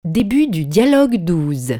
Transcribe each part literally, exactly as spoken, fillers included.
Début du dialogue douze.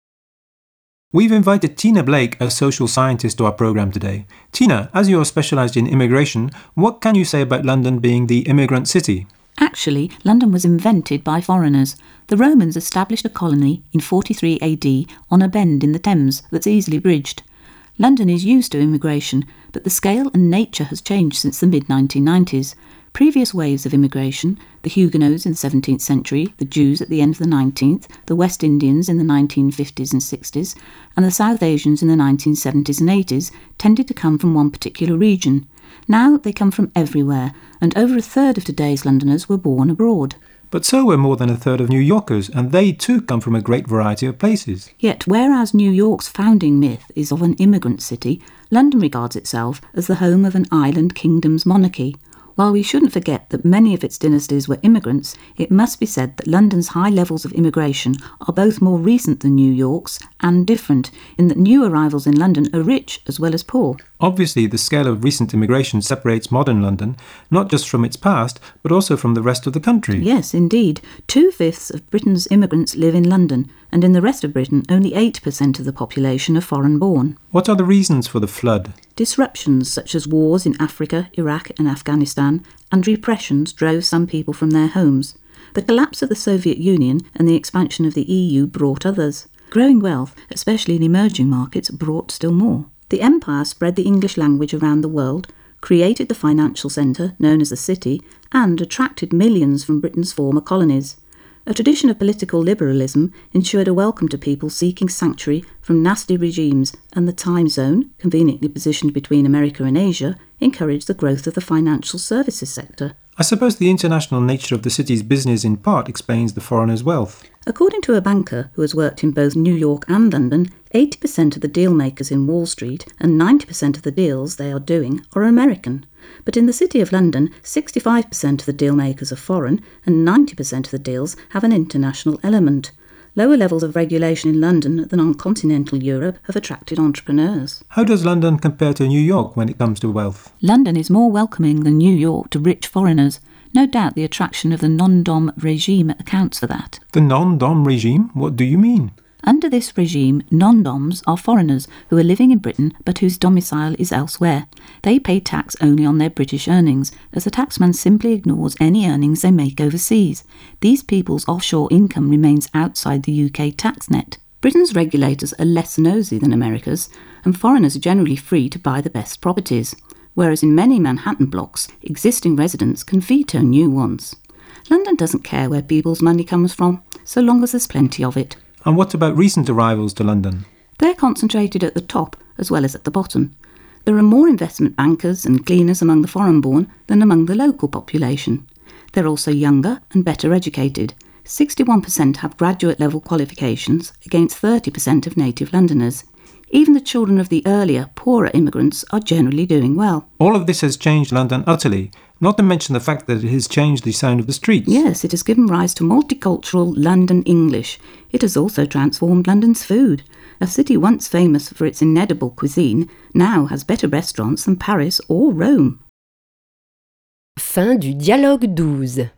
We've invited Tina Blake, a social scientist, to our program today. Tina, as you're specialised in immigration, what can you say about London being the immigrant city? Actually, London was invented by foreigners. The Romans established a colony in forty-three A D on a bend in the Thames that's easily bridged. London is used to immigration, but the scale and nature has changed since the mid nineteen nineties. Previous waves of immigration, the Huguenots in the seventeenth century, the Jews at the end of the nineteenth, the West Indians in the nineteen fifties and sixties, and the South Asians in the nineteen seventies and eighties, tended to come from one particular region. Now they come from everywhere, and over a third of today's Londoners were born abroad. But so were more than a third of New Yorkers, and they too come from a great variety of places. Yet, whereas New York's founding myth is of an immigrant city, London regards itself as the home of an island kingdom's monarchy. While we shouldn't forget that many of its dynasties were immigrants, it must be said that London's high levels of immigration are both more recent than New York's and different, in that new arrivals in London are rich as well as poor. Obviously, the scale of recent immigration separates modern London, not just from its past, but also from the rest of the country. Yes, indeed. Two-fifths of Britain's immigrants live in London, and in the rest of Britain only eight percent of the population are foreign-born. What are the reasons for the flood? Disruptions such as wars in Africa, Iraq and Afghanistan, and repressions drove some people from their homes. The collapse of the Soviet Union and the expansion of the E U brought others. Growing wealth, especially in emerging markets, brought still more. The empire spread the English language around the world, created the financial centre, known as the city, and attracted millions from Britain's former colonies. A tradition of political liberalism ensured a welcome to people seeking sanctuary from nasty regimes, and the time zone, conveniently positioned between America and Asia, encouraged the growth of the financial services sector. I suppose the international nature of the city's business in part explains the foreigners' wealth. According to a banker who has worked in both New York and London, eighty percent of the deal makers in Wall Street and ninety percent of the deals they are doing are American. But in the City of London, sixty-five percent of the deal makers are foreign and ninety percent of the deals have an international element. Lower levels of regulation in London than on continental Europe have attracted entrepreneurs. How does London compare to New York when it comes to wealth? London is more welcoming than New York to rich foreigners. No doubt the attraction of the non-dom regime accounts for that. The non-dom regime? What do you mean? Under this regime, non-doms are foreigners who are living in Britain but whose domicile is elsewhere. They pay tax only on their British earnings, as the taxman simply ignores any earnings they make overseas. These people's offshore income remains outside the U K tax net. Britain's regulators are less nosy than America's, and foreigners are generally free to buy the best properties, whereas in many Manhattan blocks, existing residents can veto new ones. London doesn't care where people's money comes from, so long as there's plenty of it. And what about recent arrivals to London? They're concentrated at the top as well as at the bottom. There are more investment bankers and cleaners among the foreign-born than among the local population. They're also younger and better educated. sixty-one percent have graduate-level qualifications against thirty percent of native Londoners. Even the children of the earlier, poorer immigrants are generally doing well. All of this has changed London utterly, not to mention the fact that it has changed the sound of the streets. Yes, it has given rise to multicultural London English. It has also transformed London's food. A city once famous for its inedible cuisine now has better restaurants than Paris or Rome. Fin du dialogue douze.